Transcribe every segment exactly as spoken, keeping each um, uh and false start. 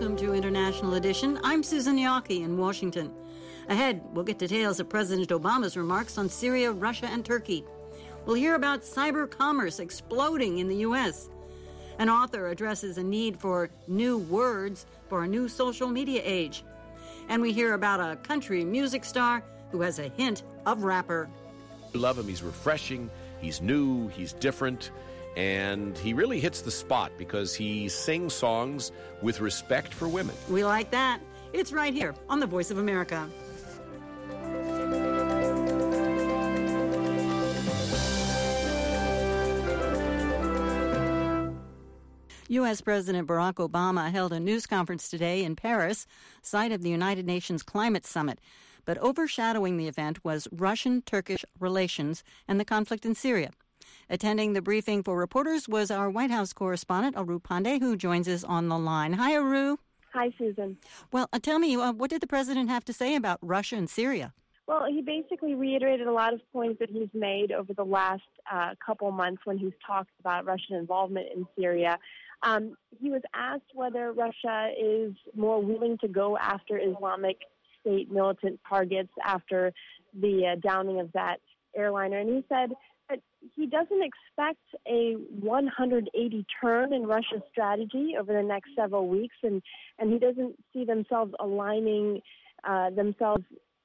Welcome to International Edition. I'm Susan Yockey in Washington. Ahead, we'll get details of President Obama's remarks on Syria, Russia, and Turkey. We'll hear about cyber commerce exploding in the U S. An author addresses a need for new words for a new social media age. And we hear about a country music star who has a hint of rapper. I love him. He's refreshing. He's new. He's different. And he really hits the spot because he sings songs with respect for women. We like that. It's right here on The Voice of America. U S. President Barack Obama held a news conference today in Paris, site of the United Nations Climate Summit. But overshadowing the event was Russian-Turkish relations and the conflict in Syria. Attending the briefing for reporters was our White House correspondent, Aru Pandey, who joins us on the line. Hi, Aru. Hi, Susan. Well, uh, tell me, uh, what did the president have to say about Russia and Syria? Well, he basically reiterated a lot of points that he's made over the last uh, couple months when he's talked about Russian involvement in Syria. Um, he was asked whether Russia is more willing to go after Islamic State militant targets after the uh, downing of that airliner, and he said that he doesn't expect a one hundred eighty turn in Russia's strategy over the next several weeks, and, and he doesn't see themselves aligning uh, themselves,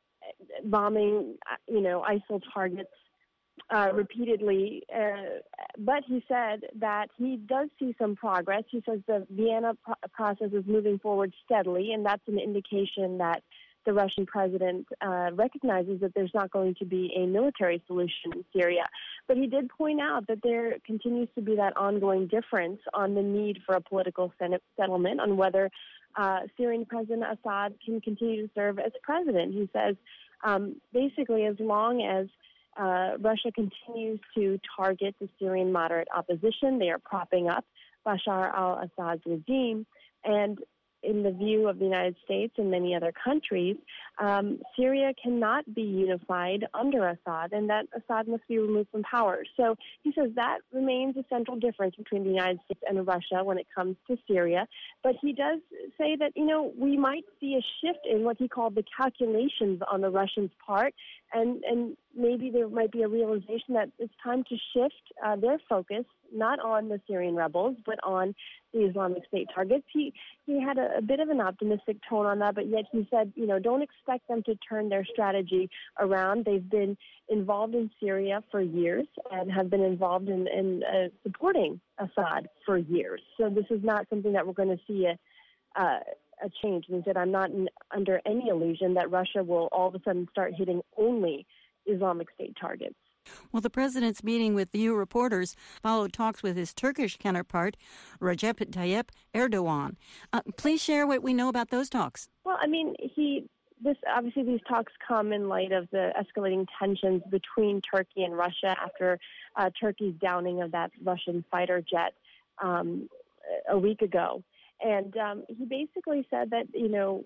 bombing, you know, ISIL targets uh, repeatedly. Uh, but he said that he does see some progress. He says the Vienna pro- process is moving forward steadily, and that's an indication that the Russian president uh, recognizes that there's not going to be a military solution in Syria. But he did point out that there continues to be that ongoing difference on the need for a political settlement, on whether uh, Syrian President Assad can continue to serve as president. He says um, basically as long as uh, Russia continues to target the Syrian moderate opposition, they are propping up Bashar al-Assad's regime, and in the view of the United States and many other countries, um, Syria cannot be unified under Assad, and that Assad must be removed from power. So he says that remains a central difference between the United States and Russia when it comes to Syria. But he does say that, you know, we might see a shift in what he called the calculations on the Russians' part, and, and maybe there might be a realization that it's time to shift uh, their focus not on the Syrian rebels, but on the Islamic State targets. He he had a, a bit of an optimistic tone on that, but yet he said, you know, don't expect them to turn their strategy around. They've been involved in Syria for years and have been involved in, in uh, supporting Assad for years. So this is not something that we're going to see a, uh, a change. And he said, I'm not in, under any illusion that Russia will all of a sudden start hitting only Islamic State targets. Well, the president's meeting with you reporters followed talks with his Turkish counterpart, Recep Tayyip Erdogan. Uh, please share what we know about those talks. Well, I mean, he this obviously these talks come in light of the escalating tensions between Turkey and Russia after uh, Turkey's downing of that Russian fighter jet um, a week ago. And um, he basically said that, you know,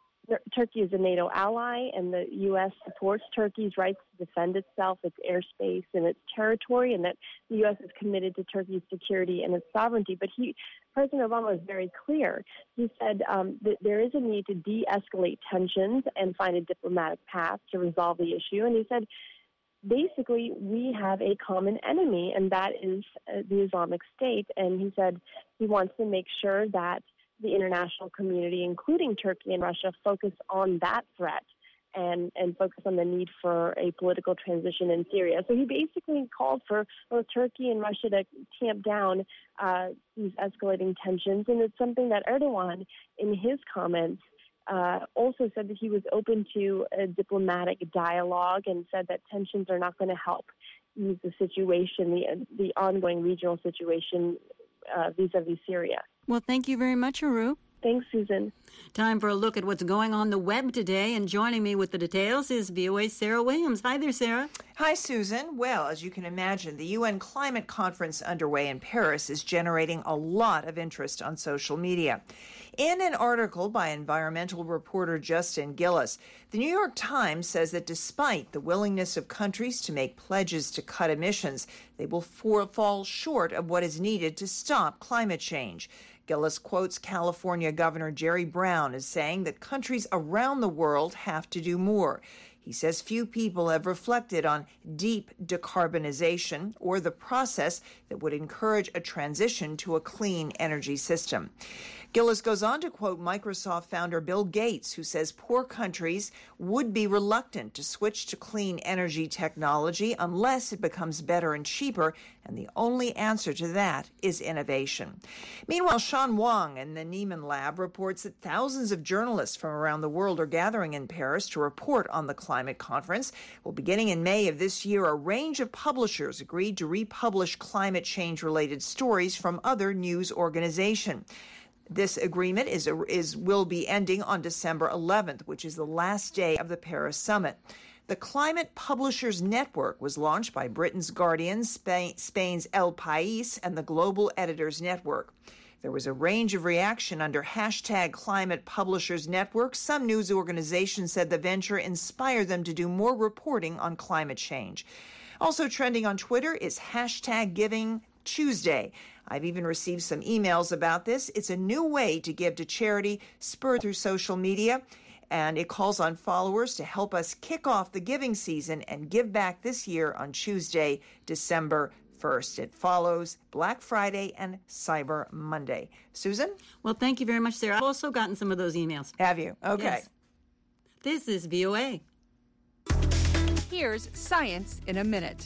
Turkey is a NATO ally, and the U S supports Turkey's rights to defend itself, its airspace, and its territory, and that the U S is committed to Turkey's security and its sovereignty. But he, President Obama was very clear. He said um, that there is a need to de-escalate tensions and find a diplomatic path to resolve the issue. And he said, basically, we have a common enemy, and that is uh, the Islamic State. And he said he wants to make sure that the international community, including Turkey and Russia, focus on that threat and, and focus on the need for a political transition in Syria. So he basically called for both Turkey and Russia to tamp down uh, these escalating tensions, and it's something that Erdogan, in his comments, uh, also said that he was open to a diplomatic dialogue and said that tensions are not going to help ease the situation, the, the ongoing regional situation uh, vis-a-vis Syria. Well, thank you very much, Aru. Thanks, Susan. Time for a look at what's going on the web today, and joining me with the details is V O A's Sarah Williams. Hi there, Sarah. Hi, Susan. Well, as you can imagine, the U N climate conference underway in Paris is generating a lot of interest on social media. In an article by environmental reporter Justin Gillis, the New York Times says that despite the willingness of countries to make pledges to cut emissions, they will for- fall short of what is needed to stop climate change. Gillis quotes California Governor Jerry Brown as saying that countries around the world have to do more. He says few people have reflected on deep decarbonization or the process that would encourage a transition to a clean energy system. Gillis goes on to quote Microsoft founder Bill Gates, who says poor countries would be reluctant to switch to clean energy technology unless it becomes better and cheaper, and the only answer to that is innovation. Meanwhile, Sean Wang in the Nieman Lab reports that thousands of journalists from around the world are gathering in Paris to report on the climate conference. Well, beginning in May of this year, a range of publishers agreed to republish climate change-related stories from other news organizations. This agreement is, is will be ending on December eleventh, which is the last day of the Paris summit. The Climate Publishers Network was launched by Britain's Guardian, Spain, Spain's El País, and the Global Editors Network. There was a range of reaction under hashtag Climate Publishers Network. Some news organizations said the venture inspired them to do more reporting on climate change. Also trending on Twitter is hashtag Giving Tuesday. I've even received some emails about this. It's a new way to give to charity spurred through social media, and it calls on followers to help us kick off the giving season and give back this year on Tuesday, December first. It follows Black Friday and Cyber Monday. Susan? Well, thank you very much, Sarah. I've also gotten some of those emails. Have you? Okay. Yes. This is V O A. Here's Science in a Minute.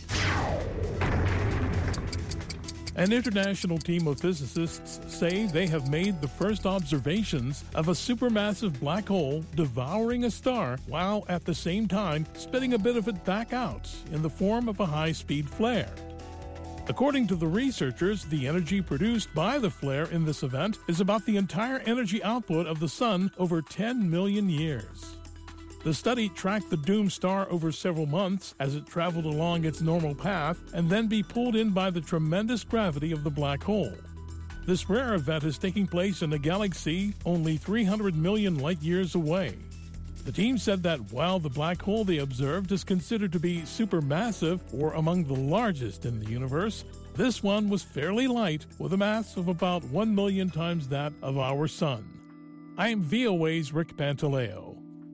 An international team of physicists say they have made the first observations of a supermassive black hole devouring a star while at the same time spitting a bit of it back out in the form of a high-speed flare. According to the researchers, the energy produced by the flare in this event is about the entire energy output of the sun over ten million years. The study tracked the doomed star over several months as it traveled along its normal path and then be pulled in by the tremendous gravity of the black hole. This rare event is taking place in a galaxy only three hundred million light-years away. The team said that while the black hole they observed is considered to be supermassive or among the largest in the universe, this one was fairly light with a mass of about one million times that of our sun. I am V O A's Rick Pantaleo.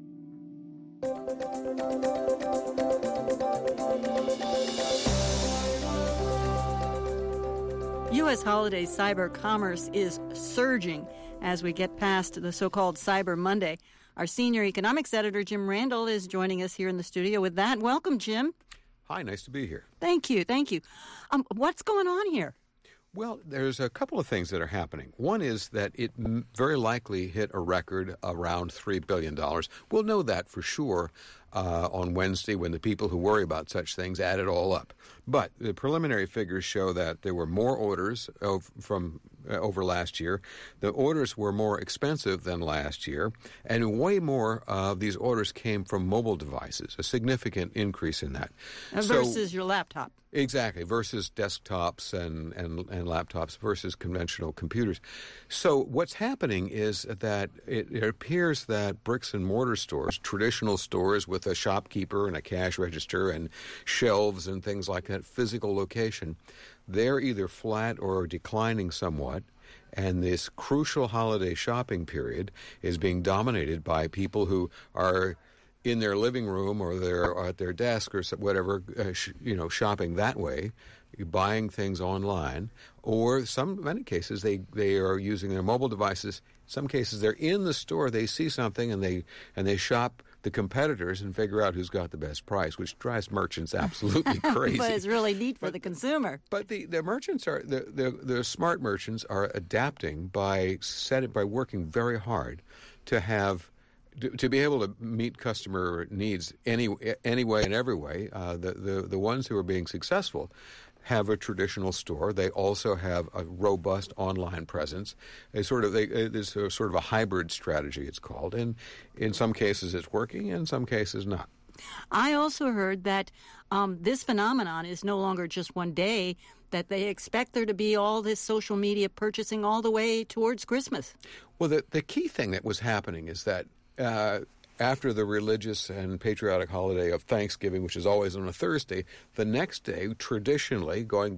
U S holiday cyber commerce is surging as we get past the so-called Cyber Monday. Our senior economics editor, Jim Randall, is joining us here in the studio with that. Welcome, Jim. Hi, nice to be here. Thank you, thank you. Um, what's going on here? Well, there's a couple of things that are happening. One is that it m- very likely hit a record around three billion dollars. We'll know that for sure uh, on Wednesday when the people who worry about such things add it all up. But the preliminary figures show that there were more orders of, from uh, over last year. The orders were more expensive than last year, and way more of these orders came from mobile devices, a significant increase in that. Uh, versus so, your laptop. Exactly, versus desktops and, and, and laptops versus conventional computers. So what's happening is that it, it appears that bricks and mortar stores, traditional stores with a shopkeeper and a cash register and shelves and things like that, physical location, they're either flat or declining somewhat. And this crucial holiday shopping period is being dominated by people who are in their living room or they're or at their desk or whatever, uh, sh- you know, shopping that way, buying things online, or some many cases they, they are using their mobile devices. Some cases they're in the store, they see something and they and they shop the competitors and figure out who's got the best price, which drives merchants absolutely crazy. But it's really neat for but, the consumer. But the, the merchants are the, the the smart merchants are adapting by set by working very hard to have. To be able to meet customer needs any any way and every way, uh, the, the the ones who are being successful have a traditional store. They also have a robust online presence. They sort of they it's a sort of a hybrid strategy. It's called, and in some cases it's working, in some cases not. I also heard that um, this phenomenon is no longer just one day. That they expect there to be all this social media purchasing all the way towards Christmas. Well, the the key thing that was happening is that. Uh, after the religious and patriotic holiday of Thanksgiving, which is always on a Thursday, the next day, traditionally, going back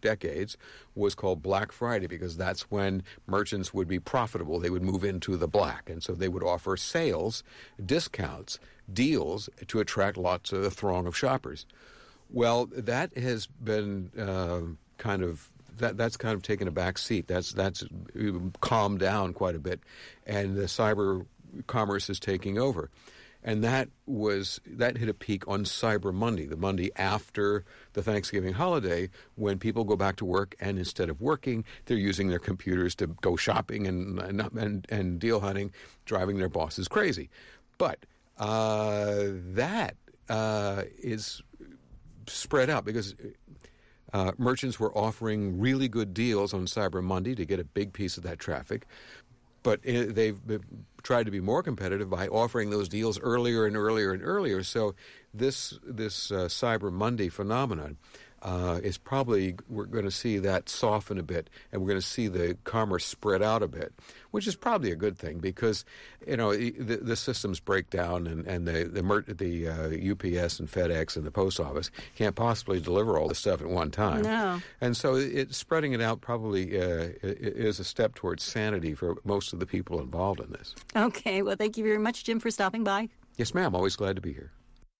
decades was called Black Friday, because that's when merchants would be profitable. They would move into the black, and so they would offer sales, discounts, deals to attract lots of a throng of shoppers. Well, that has been uh, kind of that that's kind of taken a back seat. That's that's calmed down quite a bit, and the cyber commerce is taking over. And that was that hit a peak on Cyber Monday, the Monday after the Thanksgiving holiday, when people go back to work, and instead of working, they're using their computers to go shopping and and, and deal hunting, driving their bosses crazy. But uh, that uh, is spread out because uh, merchants were offering really good deals on Cyber Monday to get a big piece of that traffic. But they've tried to be more competitive by offering those deals earlier and earlier and earlier. So this this uh, Cyber Monday phenomenon uh, is probably, we're going to see that soften a bit, and we're going to see the commerce spread out a bit, which is probably a good thing because, you know, the, the systems break down, and, and the the, mer- the uh, U P S and FedEx and the post office can't possibly deliver all the stuff at one time. No. And so it, spreading it out probably uh, is a step towards sanity for most of the people involved in this. Okay. Well, thank you very much, Jim, for stopping by. Yes, ma'am. Always glad to be here.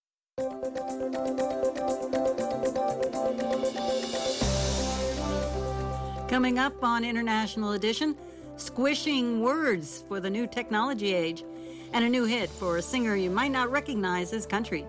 Coming up on International Edition, squishing words for the new technology age, and a new hit for a singer you might not recognize as country.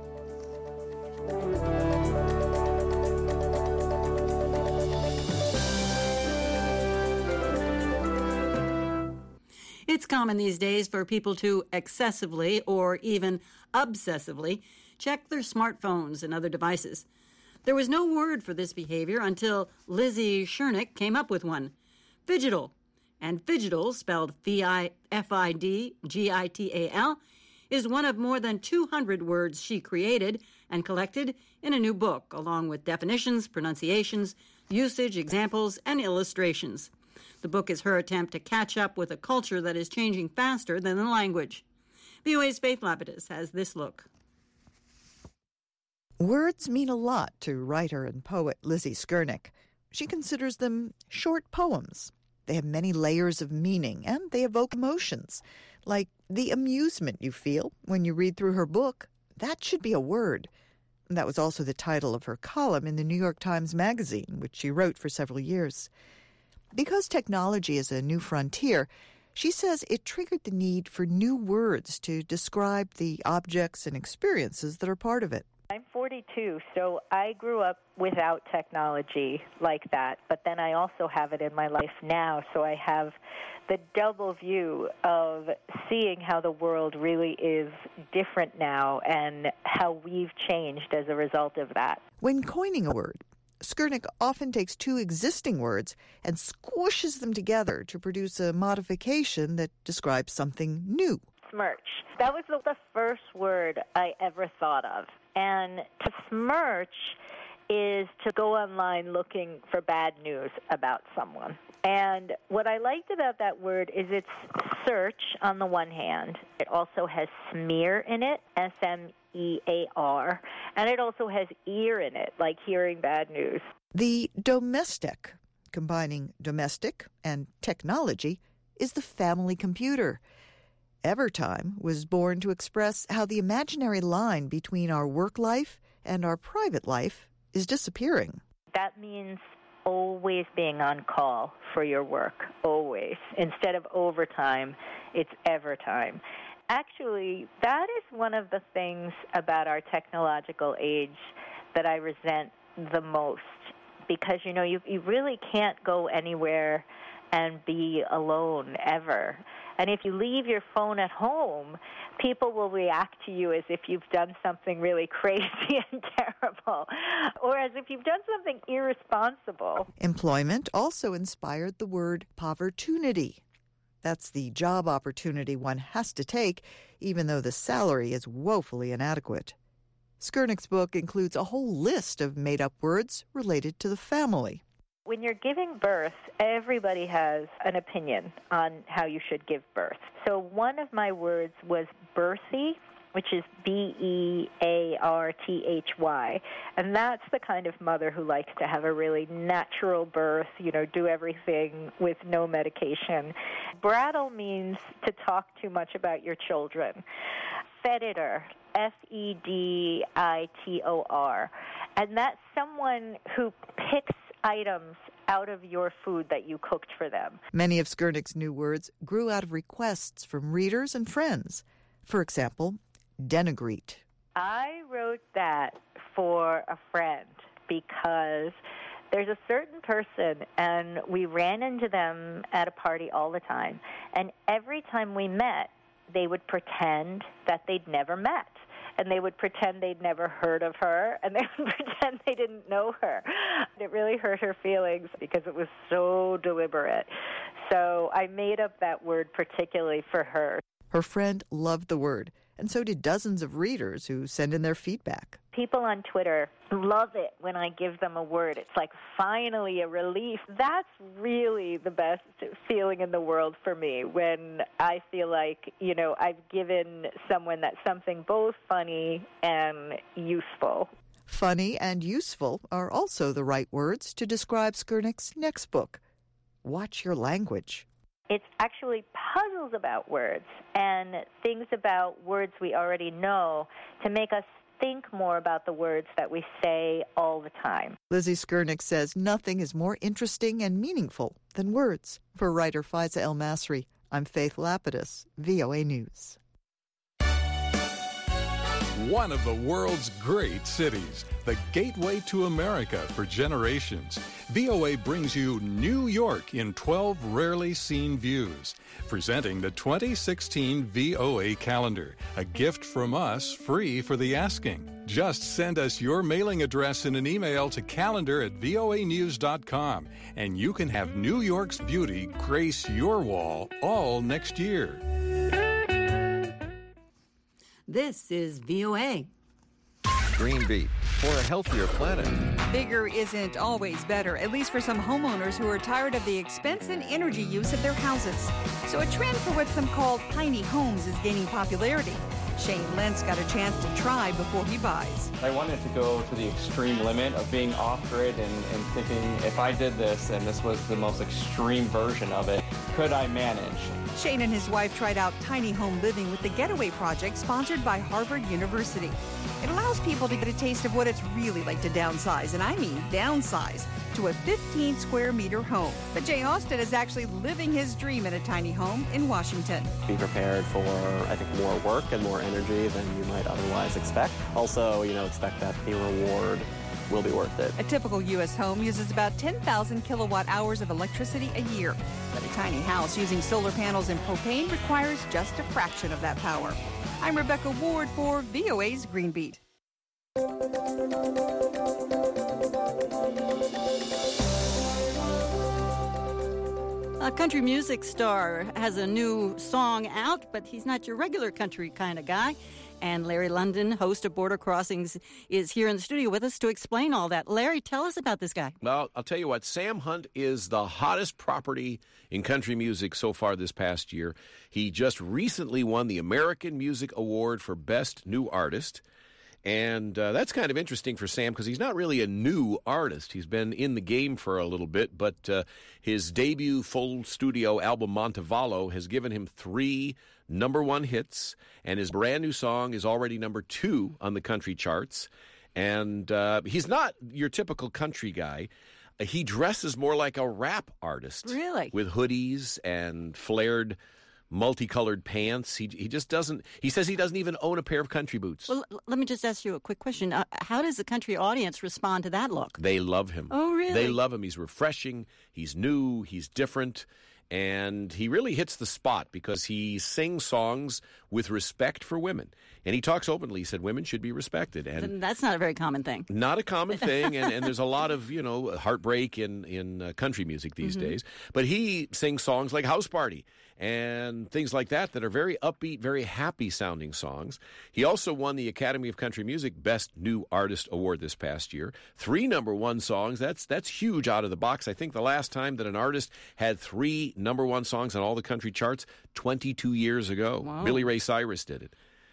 It's common these days for people to excessively or even obsessively check their smartphones and other devices. There was no word for this behavior until Lizzie Shernick came up with one, Phigital. And Phigital, spelled F I D G I T A L, is one of more than two hundred words she created and collected in a new book, along with definitions, pronunciations, usage, examples, and illustrations. The book is her attempt to catch up with a culture that is changing faster than the language. V O A's Faith Lapidus has this look. Words mean a lot to writer and poet Lizzie Skernick. She considers them short poems. They have many layers of meaning, and they evoke emotions, like the amusement you feel when you read through her book. That should be a word. That was also the title of her column in the New York Times Magazine, which she wrote for several years. Because technology is a new frontier, she says it triggered the need for new words to describe the objects and experiences that are part of it. I'm forty-two, so I grew up without technology like that, but then I also have it in my life now, so I have the double view of seeing how the world really is different now and how we've changed as a result of that. When coining a word, Skernick often takes two existing words and squishes them together to produce a modification that describes something new. Smirch. That was the, the first word I ever thought of. And to smirch is to go online looking for bad news about someone. And what I liked about that word is it's search on the one hand. It also has smear in it, S M E A R, and it also has ear in it, like hearing bad news. The domestic, combining domestic and technology, is the family computer. Evertime was born to express how the imaginary line between our work life and our private life is disappearing. That means always being on call for your work, always. Instead of overtime, it's evertime. Actually, that is one of the things about our technological age that I resent the most, because, you know, you, you really can't go anywhere and be alone ever. And if you leave your phone at home, people will react to you as if you've done something really crazy and terrible, or as if you've done something irresponsible. Employment also inspired the word povertunity. That's the job opportunity one has to take, even though the salary is woefully inadequate. Skernick's book includes a whole list of made-up words related to the family. When you're giving birth, everybody has an opinion on how you should give birth. So one of my words was birthy, which is B E A R T H Y. And that's the kind of mother who likes to have a really natural birth, you know, do everything with no medication. Brattle means to talk too much about your children. Feditor, F E D I T O R. And that's someone who picks items out of your food that you cooked for them. Many of Skurnik's new words grew out of requests from readers and friends. For example, denigrate. I wrote that for a friend because there's a certain person, and we ran into them at a party all the time, and every time we met, they would pretend that they'd never met. And they would pretend they'd never heard of her, and they would pretend they didn't know her. It really hurt her feelings because it was so deliberate. So I made up that word particularly for her. Her friend loved the word, and so did dozens of readers who send in their feedback. People on Twitter love it when I give them a word. It's like finally a relief. That's really the best feeling in the world for me, when I feel like, you know, I've given someone that's something both funny and useful. Funny and useful are also the right words to describe Skurnik's next book, Watch Your Language. It's actually puzzles about words and things about words we already know to make us think more about the words that we say all the time. Lizzie Skurnik says nothing is more interesting and meaningful than words. For writer Faiza El Masri, I'm Faith Lapidus, V O A News. One of the world's great cities, the gateway to America for generations. V O A brings you New York in twelve rarely seen views. Presenting the twenty sixteen V O A calendar, a gift from us free for the asking. Just send us your mailing address in an email to calendar at V O A news dot com, and you can have New York's beauty grace your wall all next year. This is V O A. Green Beat, for a healthier planet. Bigger isn't always better, at least for some homeowners who are tired of the expense and energy use of their houses. So a trend for what some call tiny homes is gaining popularity. Shane Lentz got a chance to try before he buys. I wanted to go to the extreme limit of being off-grid and, and thinking, if I did this and this was the most extreme version of it, could I manage? Shane and his wife tried out tiny home living with the Getaway Project, sponsored by Harvard University. It allows people to get a taste of what it's really like to downsize, and I mean downsize, to a fifteen square meter home. But Jay Austin is actually living his dream in a tiny home in Washington. Be prepared for, I think, more work and more energy than you might otherwise expect. Also, you know, expect that the reward will be worth it. A typical U S home uses about ten thousand kilowatt hours of electricity a year. But a tiny house using solar panels and propane requires just a fraction of that power. I'm Rebecca Ward for V O A's Green Beat. A country music star has a new song out, but he's not your regular country kind of guy. And Larry London, host of Border Crossings, is here in the studio with us to explain all that. Larry, tell us about this guy. Well, I'll tell you what, Sam Hunt is the hottest property in country music so far this past year. He just recently won the American Music Award for Best New Artist. And uh, that's kind of interesting for Sam because he's not really a new artist. He's been in the game for a little bit, but uh, his debut full studio album, Montevallo, has given him three number one hits, and his brand new song is already number two on the country charts. And uh, he's not your typical country guy. He dresses more like a rap artist. Really? With hoodies and flared multicolored pants. He he just doesn't, he says he doesn't even own a pair of country boots. Well, l- let me just ask you a quick question. Uh, how does the country audience respond to that look? They love him. Oh, really? They love him. He's refreshing. He's new. He's different. And he really hits the spot because he sings songs with respect for women. And he talks openly. He said women should be respected. And that's not a very common thing. Not a common thing. and, and there's a lot of, you know, heartbreak in, in uh, country music these mm-hmm. days. But he sings songs like House Party and things like that that are very upbeat, very happy-sounding songs. He also won the Academy of Country Music Best New Artist Award this past year. Three number one songs. That's that's huge out of the box. I think the last time that an artist had three number one songs on all the country charts, twenty-two years ago. Wow. Billy Ray Cyrus did it.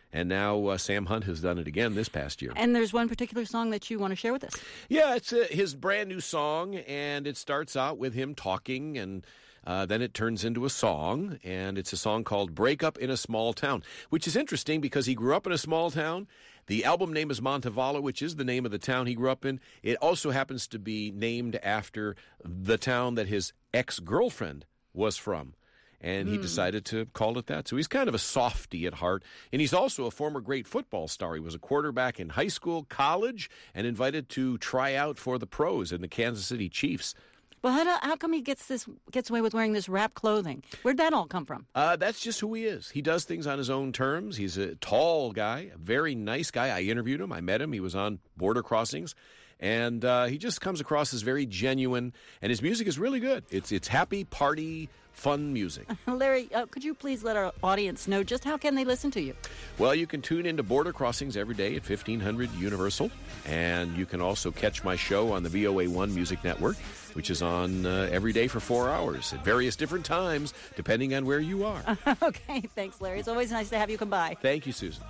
And now uh, Sam Hunt has done it again this past year. And there's one particular song that you want to share with us. Yeah, it's uh, his brand new song, and it starts out with him talking, and uh, then it turns into a song, and it's a song called Break Up in a Small Town, which is interesting because he grew up in a small town. The album name is Montevallo, which is the name of the town he grew up in. It also happens to be named after the town that his ex-girlfriend was from. And he mm. decided to call it that. So he's kind of a softy at heart. And he's also a former great football star. He was a quarterback in high school, college, and invited to try out for the pros in the Kansas City Chiefs. Well, how, do, how come he gets this gets away with wearing this rap clothing? Where'd that all come from? Uh, that's just who he is. He does things on his own terms. He's a tall guy, a very nice guy. I interviewed him. I met him. He was on Border Crossings. And uh, he just comes across as very genuine. And his music is really good. It's, it's happy, party, fun music. Larry, uh, could you please let our audience know just how can they listen to you? Well, you can tune into Border Crossings every day at fifteen hundred Universal, and you can also catch my show on the V O A one Music Network, which is on uh, every day for four hours at various different times, depending on where you are. Okay, thanks, Larry. It's always nice to have you come by. Thank you, Susan.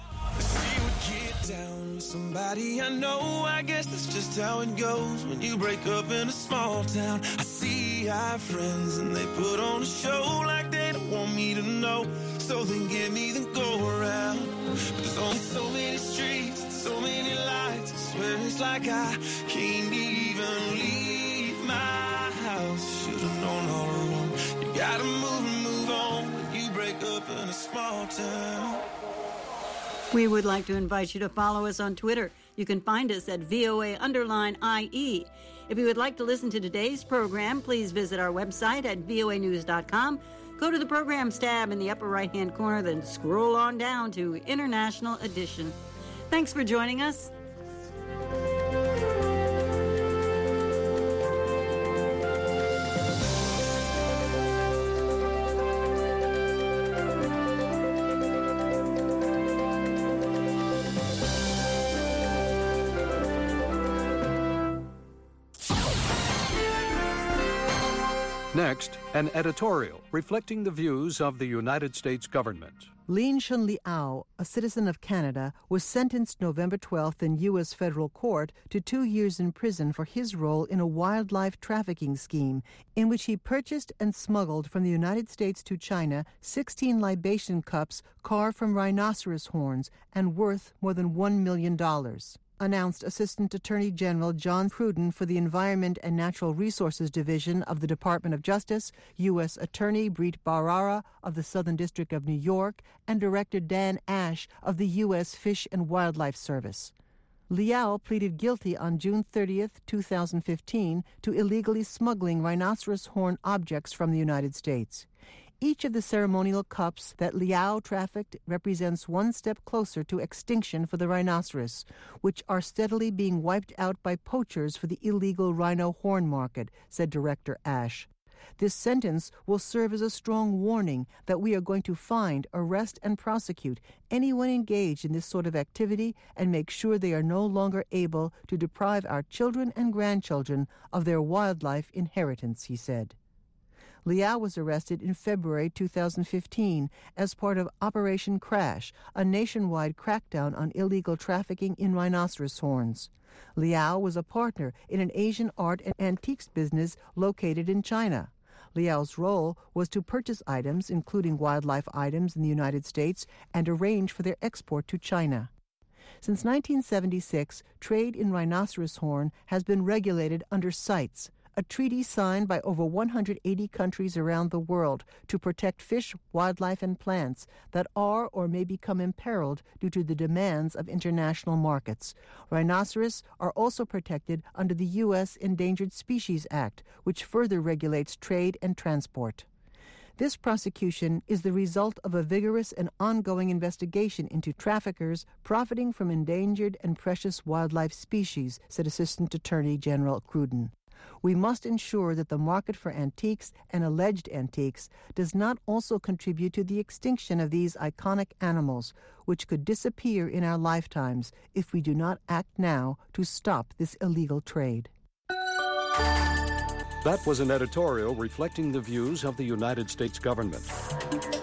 Down with somebody I know, I guess that's just how it goes when you break up in a small town. I see our friends and they put on a show like they don't want me to know, so then give me the go around. But there's only so many streets and so many lights, I swear it's like I can't even leave my house. Should've known all along, you gotta move and move on when you break up in a small town. We would like to invite you to follow us on Twitter. You can find us at V O A underline I E. If you would like to listen to today's program, please visit our website at V O A news dot com. Go to the Programs tab in the upper right-hand corner, then scroll on down to International Edition. Thanks for joining us. Next, an editorial reflecting the views of the United States government. Lin Shun Liao, a citizen of Canada, was sentenced November twelfth in U S federal court to two years in prison for his role in a wildlife trafficking scheme in which he purchased and smuggled from the United States to China sixteen libation cups carved from rhinoceros horns and worth more than one million dollars. Announced Assistant Attorney General John Pruden for the Environment and Natural Resources Division of the Department of Justice, U S Attorney Preet Bharara of the Southern District of New York, and Director Dan Ash of the U S Fish and Wildlife Service. Liao pleaded guilty on June thirtieth, two thousand fifteen, to illegally smuggling rhinoceros horn objects from the United States. Each of the ceremonial cups that Liao trafficked represents one step closer to extinction for the rhinoceros, which are steadily being wiped out by poachers for the illegal rhino horn market, said Director Ash. This sentence will serve as a strong warning that we are going to find, arrest, and prosecute anyone engaged in this sort of activity and make sure they are no longer able to deprive our children and grandchildren of their wildlife inheritance, he said. Liao was arrested in February two thousand fifteen as part of Operation Crash, a nationwide crackdown on illegal trafficking in rhinoceros horns. Liao was a partner in an Asian art and antiques business located in China. Liao's role was to purchase items, including wildlife items in the United States, and arrange for their export to China. Since nineteen seventy-six, trade in rhinoceros horn has been regulated under CITES, a treaty signed by over one hundred eighty countries around the world to protect fish, wildlife, and plants that are or may become imperiled due to the demands of international markets. Rhinoceros are also protected under the U S Endangered Species Act, which further regulates trade and transport. This prosecution is the result of a vigorous and ongoing investigation into traffickers profiting from endangered and precious wildlife species, said Assistant Attorney General Pruden. We must ensure that the market for antiques and alleged antiques does not also contribute to the extinction of these iconic animals, which could disappear in our lifetimes if we do not act now to stop this illegal trade. That was an editorial reflecting the views of the United States government.